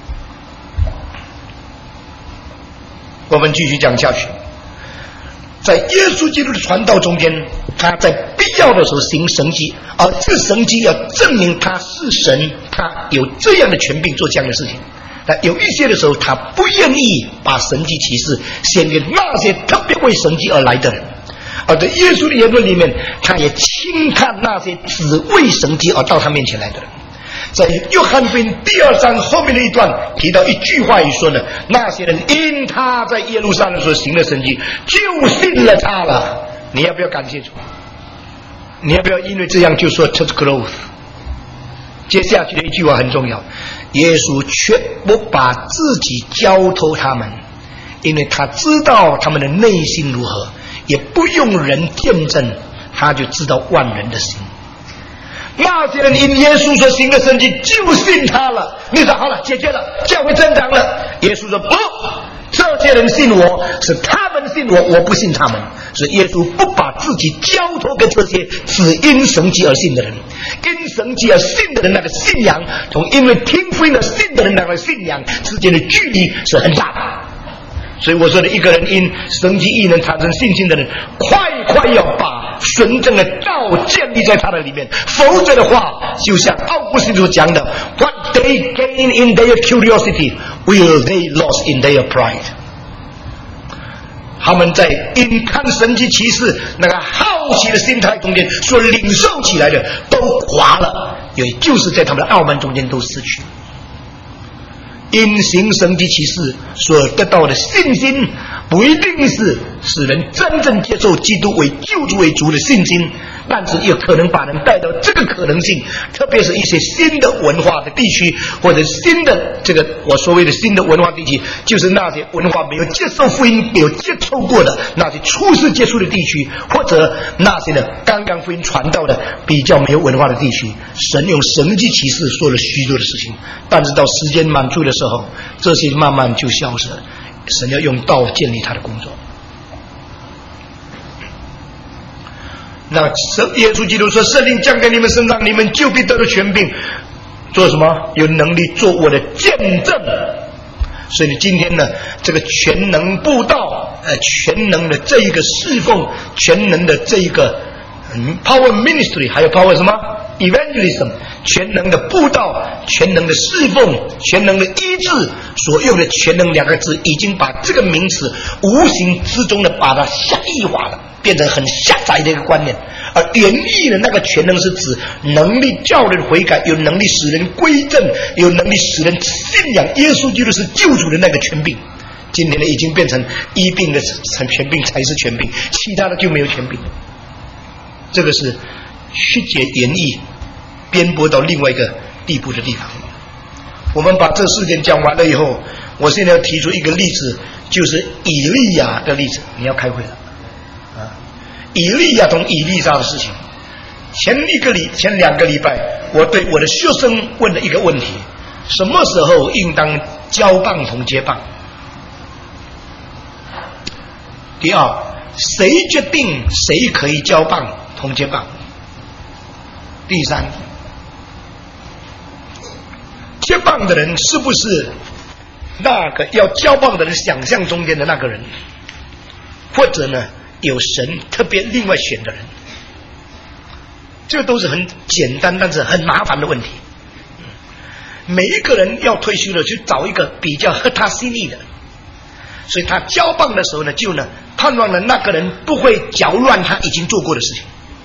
我们继续讲下去，在耶稣基督的传道中间，他在必要的时候行神迹，而这神迹要证明他是神，他有这样的权柄做这样的事情。但有一些的时候，他不愿意把神迹启示献给那些特别为神迹而来的人。而在耶稣的言论里面，他也轻看那些只为神迹而到他面前来的人。在约翰福音第二章后面的一段提到一句话语说呢，那些人因他在耶路撒冷所行的神迹，就信了他了。你要不要感谢主？你要不要因为这样就说 church growth？ 接下去的一句话很重要，耶稣却不把自己交托他们，因为他知道他们的内心如何，也不用人见证，他就知道万人的心。 那些人因耶稣所行的神迹就信他了。你说好了，解决了，教会增长了。耶稣说不，这些人信我是他们信我，我不信他们。是耶稣不把自己交托给这些只因神迹而信的人。因神迹而信的人，那个信仰同因为听福音而信的人那个信仰之间的距离是很大的。所以我说的，一个人因神迹异能产生信心的人，快快要把纯正的道建立在他的里面，否则的话，就像奥古斯都讲的 ，What they gain in their curiosity, will they lose in their pride？ 他们在因看神迹奇事那个好奇的心态中间所领受起来的，都垮了，也就是在他们的傲慢中间都失去。因行神迹奇事所得到的信心，不一定是使人真正接受基督为救主为主的信心，但是也可能把人带到这个可能性，特别是一些新的文化的地区，或者新的这个我所谓的新的文化地区，就是那些文化没有接受福音、没有接触过的那些初次接触的地区，或者那些呢刚刚福音传道的比较没有文化的地区，神用神迹奇事说了许多的事情，但是到时间满足的时候，这些慢慢就消失了。神要用道建立他的工作。那耶稣基督说，圣灵降在你们身上，你们就必得了权柄，做什么？有能力做我的见证。所以今天呢，这个全能布道，呃，全能的这一个侍奉，全能的这一个嗯 power ministry， 还有 power 什么 evangelism， 全能的布道，全能的侍奉，全能的医治，所用的全能两个字，已经把这个名词无形之中的把它狭义化了，变成很狭窄的一个观念。而原意的那个全能是指能力叫人悔改，有能力使人归正，有能力使人信仰耶稣基督是救主的那个权柄。今天呢，已经变成医病的权柄才是权柄，其他的就没有权柄。这个是曲解原意颠簸到另外一个地步的地方。我们把这事件讲完了以后，我现在要提出一个例子，就是以利亚的例子。你要开会了啊！以利亚同以利沙的事情。前一个礼前两个礼拜，我对我的学生问了一个问题：什么时候应当交棒同接棒？第二，谁决定谁可以交棒同接棒？第三，接棒的人是不是那个要交棒的人想象中间的那个人，或者呢有神特别另外选的人？这都是很简单但是很麻烦的问题。每一个人要退休了，去找一个比较合他心意的，所以他交棒的时候呢，就呢盼望了那个人不会搅乱他已经做过的事情。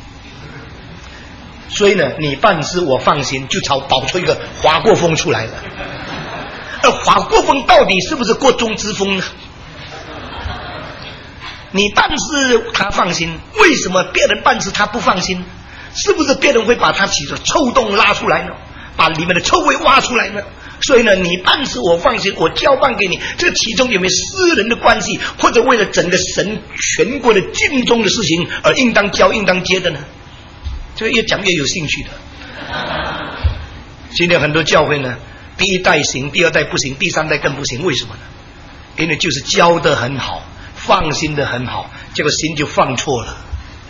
所以呢，你办事我放心，就朝保出一个划过风出来了。而划过风到底是不是过中之风呢？你办事他放心，为什么别人办事他不放心？是不是别人会把他起的臭洞拉出来呢？把里面的臭味挖出来呢？所以呢，你办事我放心，我交办给你，这其中有没有私人的关系，或者为了整个神全国的尽忠的事情而应当交应当接的呢？这个越讲越有兴趣的。今天很多教会呢，第一代行，第二代不行，第三代更不行，为什么呢？因为就是教得很好，放心的很好，这个心就放错了。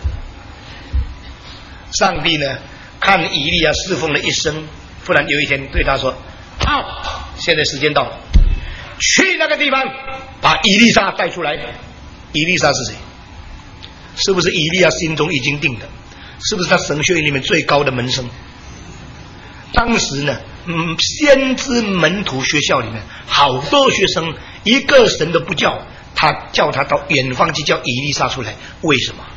上帝呢，看以利亚侍奉了一生，忽然有一天对他说：好，现在时间到了，去那个地方把以利沙带出来。以利沙是谁？是不是以利亚心中已经定的？是不是他神学院里面最高的门生？当时呢，嗯，先知门徒学校里面好多学生一个神都不叫，他叫他到远方去叫以利沙出来，为什么？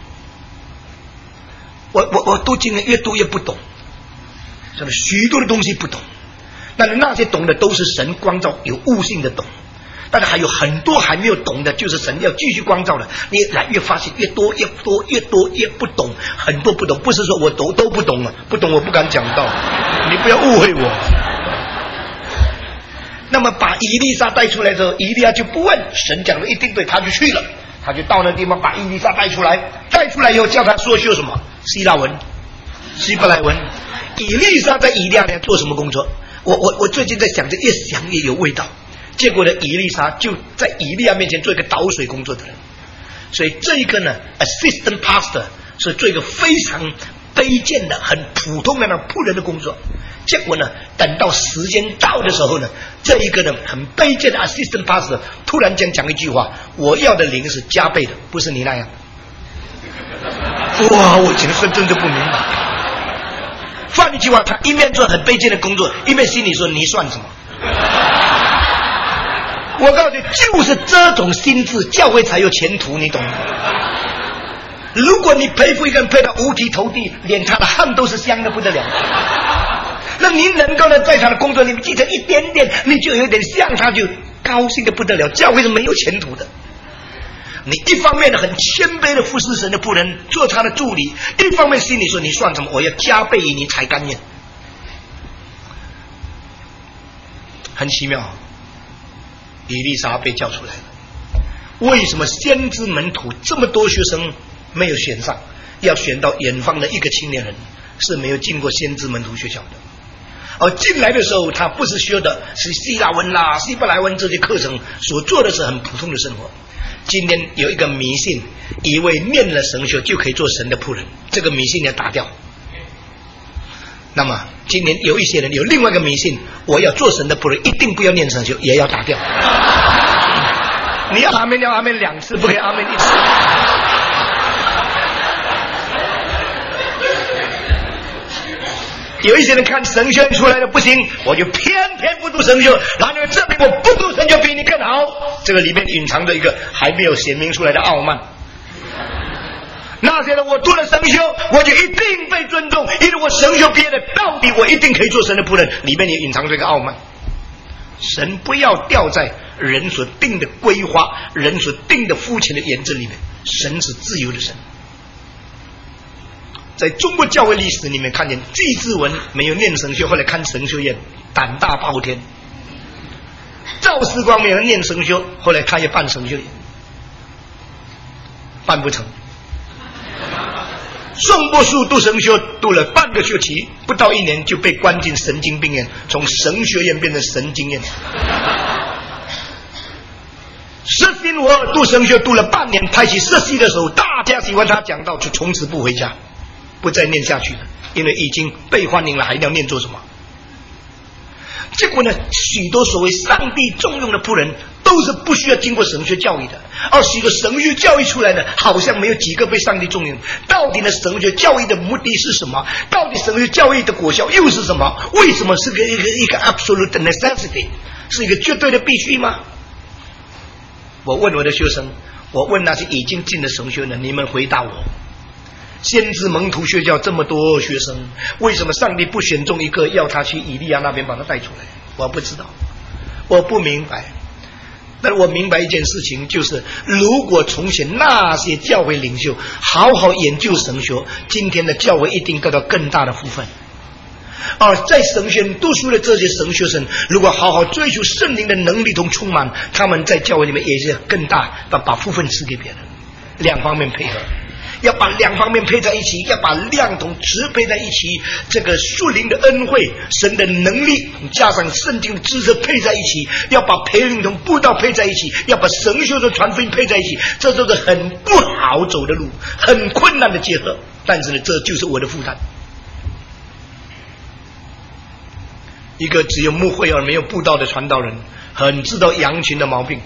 我我我读经越读越不懂，什么许多的东西不懂，但是那些懂的都是神光照有悟性的懂，但是还有很多还没有懂的，就是神要继续光照的。你越来越发现越多越多越多越不懂，很多不懂，不是说我都都不懂了，不懂我不敢讲道，你不要误会我。那么把以利沙带出来之后，以利亚就不问，神讲的一定对，他就去了，他就到那地方把以利沙带出来，带出来以后叫他说学什么希腊文， 希伯来文。以利沙在以利亚那做什么工作？我我我最近在想，这越想越有味道。结果呢，以利沙就在以利亚面前做一个倒水工作的人。所以这一个呢 ，assistant pastor 是做一个非常卑贱的、很普通的那仆人的工作。结果呢，等到时间到的时候呢，这一个呢很卑贱的 assistant pastor 突然间讲一句话：“我要的灵是加倍的，不是你那样。”哇，我简直真的不明白。换一句话，他一面做很卑贱的工作，一面心里说：“你算什么？”我告诉你，就是这种心智，教会才有前途，你懂吗？如果你佩服一个人佩到五体投地，连他的汗都是香的不得了，那你能够呢在他的工作里面继承一点点，你就有点像他，就高兴的不得了。教会是没有前途的。你一方面的很谦卑的服侍神的仆人，做他的助理，一方面心里说：“你算什么？我要加倍于你才甘愿。”很奇妙。以利沙被叫出来了，为什么先知门徒这么多学生没有选上，要选到远方的一个青年人是没有进过先知门徒学校的？而进来的时候，他不是学的是希腊文啦、希伯来文这些课程，所做的是很普通的生活。今天有一个迷信，以为念了神学就可以做神的仆人，这个迷信要打掉。那么今年有一些人有另外一个迷信，我要做神的仆人一定不要念神学，也要打掉。你要阿们要阿们两次，不可以阿们一次。有一些人看神学出来的不行，我就偏偏不读神学，然后证明我不读神学比你更好。这个里面隐藏着一个还没有显明出来的傲慢。那些人我读了神修，我就一定被尊重，因为我神修毕业的，到底我一定可以做神的仆人，里面也隐藏这个傲慢。神不要掉在人所定的规划、人所定的肤浅的原则里面，神是自由的神。在中国教会历史里面看见季志文没有念神修，后来看神修院胆大包天；赵世光没有念神修，后来他也办神修院，办不成。宋伯树读神修读了半个学期，不到一年就被关进神经病院，从神学院变成神经院。施心我读神学读了半年，拍起社戏的时候，大家喜欢他讲道，就从此不回家，不再念下去了，因为已经被欢迎了，还要念做什么？结果呢，许多所谓上帝重用的仆人都是不需要经过神学教育的，而许多神学教育出来的好像没有几个被上帝重用。到底呢，神学教育的目的是什么？到底神学教育的果效又是什么？为什么是个一个一个 absolute necessity， 是一个绝对的必须吗？我问我的学生，我问那些已经进了神学的，你们回答我。先知门徒学校这么多学生，为什么上帝不选中一个要他去以利亚那边把他带出来？我不知道，我不明白。但我明白一件事情，就是如果从前那些教会领袖好好研究神学，今天的教会一定得到更大的福分。而在神学读书的这些神学生，如果好好追求圣灵的能力同充满，他们在教会里面也是更大的把福分赐给别人。两方面配合，要把两方面配在一起，要把量同值配在一起，这个属灵的恩惠、神的能力加上圣经的知识配在一起，要把培灵同布道配在一起，要把神学的传福音配在一起，这都是很不好走的路，很困难的结合。但是呢，这就是我的负担。一个只有牧会而没有布道的传道人，很知道羊群的毛病，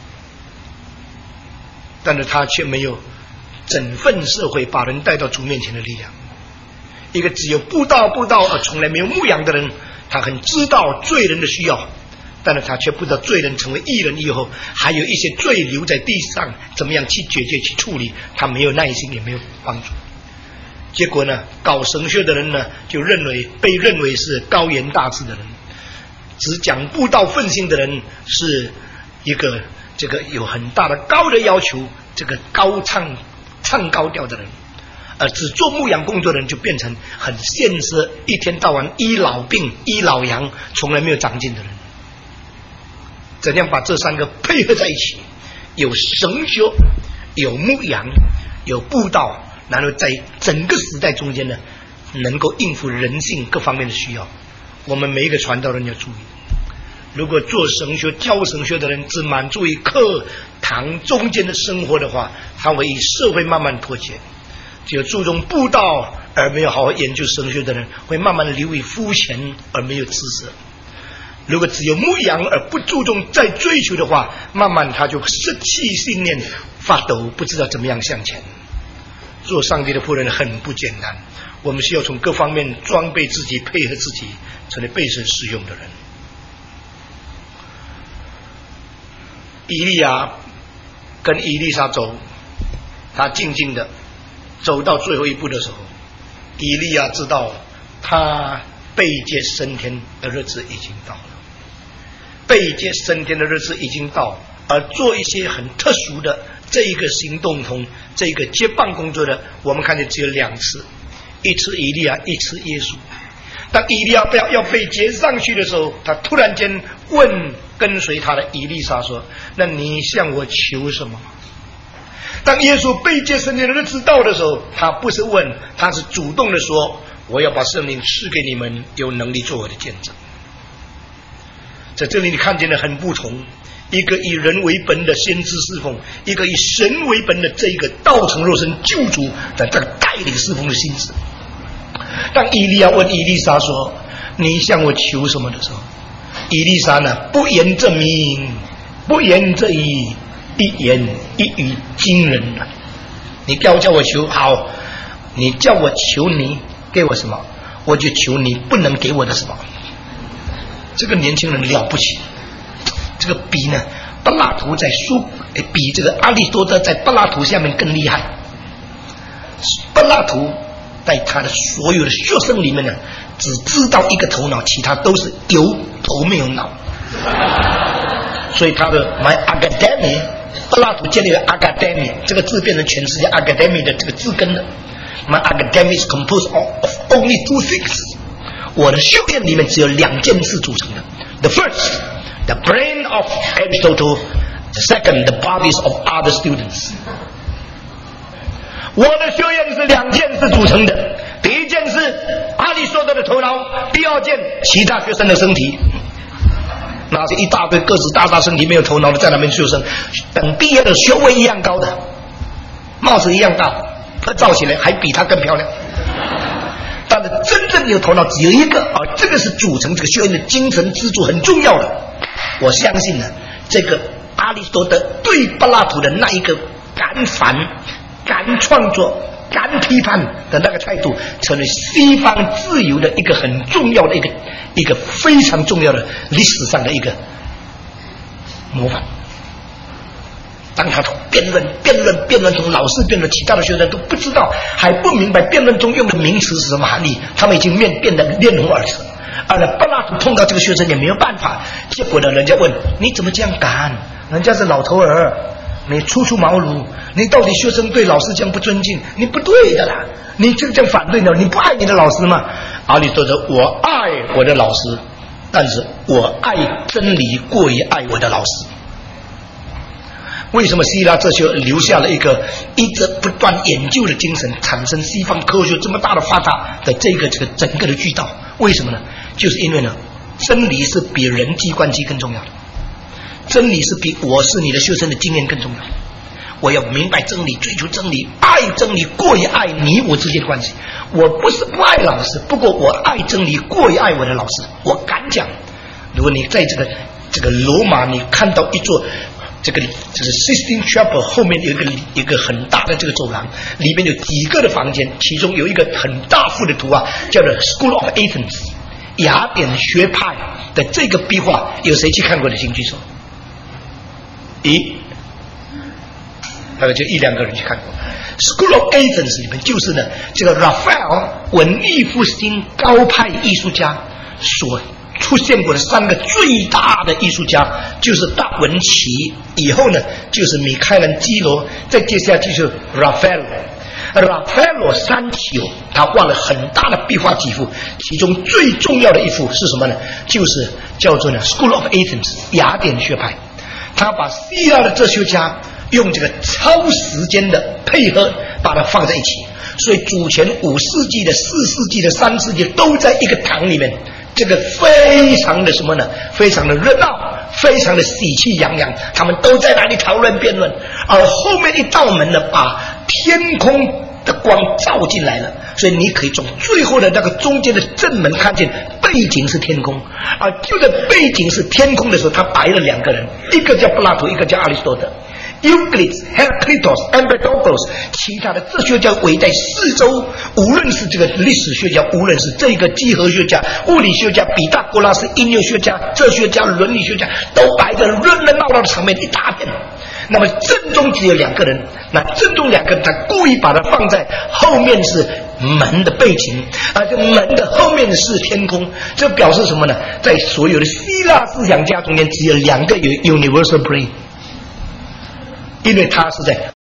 但是他却没有整份社会把人带到主面前的力量。一个只有布道布道而从来没有牧养的人，他很知道罪人的需要，但是他却不知道罪人成为义人以后，还有一些罪留在地上，怎么样去解决去处理，他没有耐心也没有帮助。结果呢，搞神学的人呢，就认为被认为是高言大志的人，只讲布道奋心的人是一个这个有很大的高的要求，这个高唱唱高调的人，而只做牧养工作的人就变成很现实，一天到晚医老病医老羊，从来没有长进的人。怎样把这三个配合在一起？有神学，有牧养，有布道，然后在整个时代中间呢， 能够应付人性各方面的需要。我们每一个传道人要注意，如果做神学教神学的人只满足于课堂中间的生活的话，他会与社会慢慢脱节。只有注重布道而没有好好研究神学的人，会慢慢流于肤浅而没有知识。如果只有牧养而不注重再追求的话，慢慢他就失去信念，发抖，不知道怎么样向前。做上帝的仆人很不简单，我们需要从各方面装备自己，配合自己，成为被神使用的人。以利亚跟以利沙走，他静静的走到最后一步的时候，以利亚知道他背接升天的日子已经到了，背接升天的日子已经到，而做一些很特殊的这一个行动同这个接棒工作的，我们看见只有两次，一次以利亚，一次耶稣。当以利亚要被接上去的时候，他突然间问跟随他的以利沙说：那你向我求什么？当耶稣被接升天的日子到的时候，他不是问，他是主动的说：我要把圣灵赐给你们，有能力做我的见证。在这里你看见的很不同，一个以人为本的先知侍奉，一个以神为本的这个道成肉身救主的这个带领侍奉的心智。当以利亚问以利沙说：你向我求什么的时候，以利沙呢不言证明，不言这一一言一语惊人了。你叫叫我求好，你叫我求你给我什么，我就求你不能给我的什么。这个年轻人了不起，这个比呢柏拉图在书比这个阿里多德在柏拉图下面更厉害。柏拉图在他的所有的学生里面呢，只知道一个头脑，其他都是有头没有脑。所以他的 my academy， 柏拉图建立了 academy 这个字变成全世界 academy 的这个字根了。My academy is composed of only two things。我的修炼里面只有两件事组成的。The first, the brain of Aristotle. The second, the bodies of other students. 我的修炼是两件事组成的。第一件是阿里说的头脑，第二件其他学生的身体。那是一大堆个子大大身体没有头脑的在那边修身，等毕业的学位一样高的，帽子一样大，他照起来还比他更漂亮。但是真正有头脑只有一个，而这个是组成这个修炼的精神支柱，很重要的。我相信呢，这个阿里多德对柏拉图的那一个敢反、敢创作、敢批判的那个态度，成为西方自由的一个很重要的一个一个非常重要的历史上的一个模范。当他从辩论、辩论、辩论，从老师辩论，其他的学生都不知道，还不明白辩论中用的名词是什么含义，他们已经面变得面红耳赤。而呢，柏拉图碰到这个学生也没有办法，结果呢，人家问你怎么这样敢？人家是老头儿，你初出茅庐，你到底学生对老师这样不尊敬，你不对的啦！你就这样反对呢？你不爱你的老师吗？阿里多德，我爱我的老师，但是我爱真理过于爱我的老师。为什么希腊哲学留下了一个一直不断研究的精神，产生西方科学这么大的发达的这个这个整个的渠道？为什么呢？就是因为呢，真理是比人际关系更重要的，真理是比我是你的学生的经验更重要的。我要明白真理，追求真理，爱真理过于爱你我之间的关系。我不是不爱老师，不过我爱真理过于爱我的老师。我敢讲，如果你在这个这个罗马，你看到一座这个就是 Sistine Chapel 后面有一个一个很大的这个走廊，里面有几个的房间，其中有一个很大幅的图啊，叫做 School of Athens 雅典学派的这个壁画，有谁去看过的？请举手。咦，大概就一两个人去看过。School of Athens 里面就是呢，这个 Raphael 文艺复兴高派艺术家所出现过的三个最大的艺术家，就是达文奇，以后呢就是米开朗基罗，再接下来就是 Raphael。Raphael 三体，他画了很大的壁画几幅，其中最重要的一幅是什么呢？就是叫做呢 School of Athens 雅典学派。他把希腊的哲学家用这个超时间的配合把它放在一起， 所以主前五世纪的、四世纪的、三世纪都在一个堂里面，这个非常的什么呢？非常的热闹，非常的喜气洋洋，他们都在那里讨论辩论。而后面一道门呢，把天空的光照进来了，所以你可以从最后的那个中间的正门看见背景是天空，而就在背景是天空的时候，他摆了两个人，一个叫柏拉图，一个叫亚里士多德。Euclid、Heraclitus、Empedocles， 其他的哲学家围在四周，无论是这个历史学家，无论是这个几何学家、物理学家、毕达哥拉斯、音乐学家、哲学家、伦理学家，都摆在热热闹闹的场面一大片。那么正中只有两个人，那正中两个人，他故意把它放在后面是门的背景，而这门的后面是天空，这表示什么呢？在所有的希腊思想家中间，只有两个有 universal brain。因为他是在